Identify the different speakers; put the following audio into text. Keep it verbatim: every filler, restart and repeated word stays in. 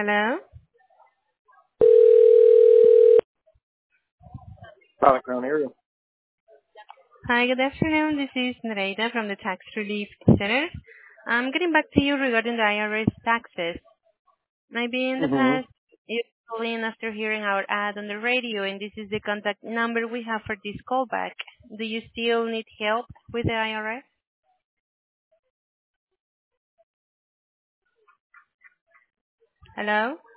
Speaker 1: Hello.
Speaker 2: Product Crown area.
Speaker 1: Hi, good afternoon. This is Nereida from the Tax Relief Center. I'm getting back to you regarding the I R S taxes. Maybe in the
Speaker 2: Mm-hmm.
Speaker 1: past, you called in after hearing our ad on the radio, and this is the contact number we have for this callback. Do you still need help with the I R S? Hello?